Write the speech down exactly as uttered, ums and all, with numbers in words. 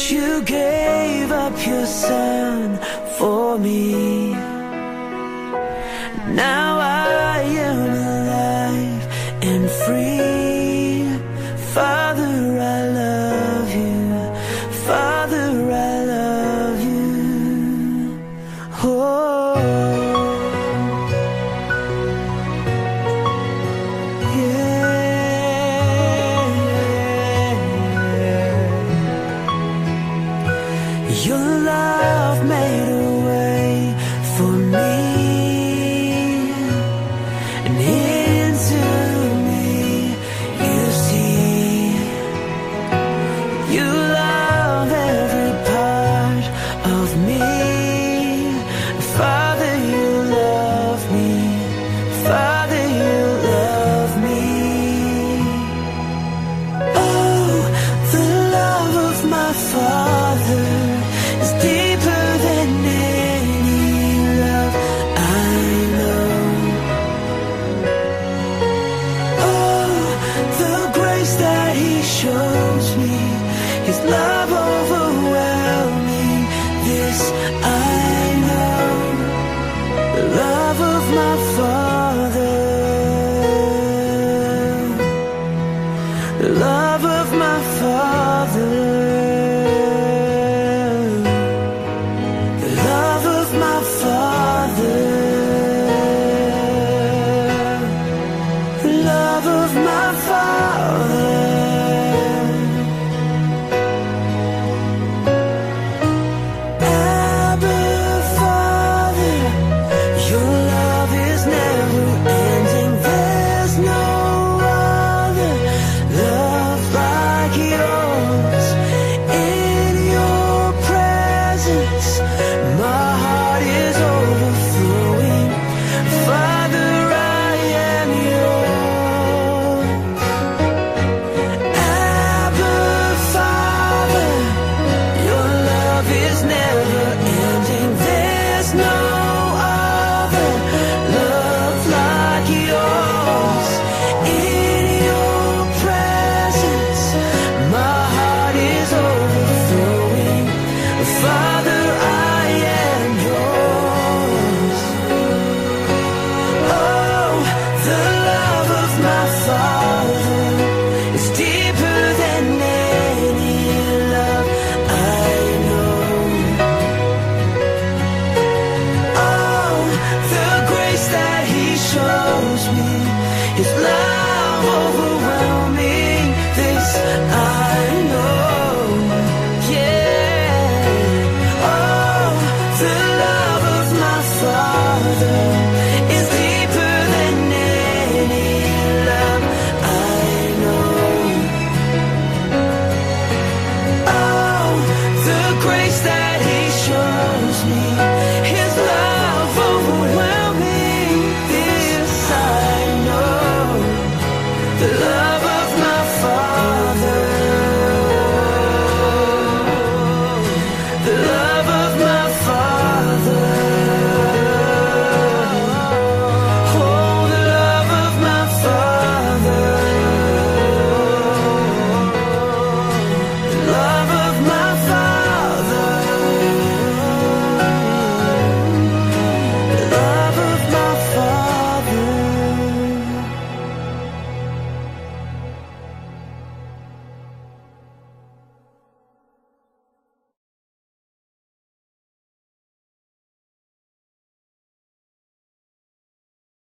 You gave up your son for me. Now I am alive and free. Father, I love you. Father, I love you. Oh, your love made a way for me, and into me you see. You love every part of me. Father, you love me. Father, you love me. Oh, the love of my Father is deeper than any love I know. Oh, the grace that He shows me, His love